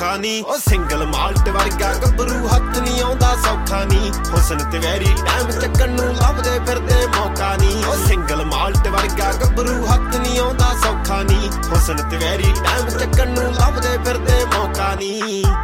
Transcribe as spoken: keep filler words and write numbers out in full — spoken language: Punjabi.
ਔਖਾ ਨੀ ਉਹ ਸਿੰਗਲ ਮਾਲਟ ਵਰਗਾ ਗੱਭਰੂ ਹੱਥ ਨੀ ਆਉਂਦਾ ਸੌਖਾ ਨੀ ਹੁਸਨ ਤੇ ਵੈਰੀ ਟਾਈਮ ਚੱਕਣ ਨੂੰ ਲੱਭਦੇ ਫਿਰਦੇ ਮੌਕਾ ਨੀ ਉਹ ਸਿੰਗਲ ਮਾਲਟ ਵਰਗਾ ਗੱਭਰੂ ਹੱਥ ਨੀ ਆਉਂਦਾ ਸੌਖਾ ਨੀ ਹੁਸਨ ਤੇ ਵੈਰੀ ਟਾਈਮ ਚੱਕਣ ਨੂੰ ਲੱਭਦੇ ਫਿਰਦੇ ਮੌਕਾ ਨੀ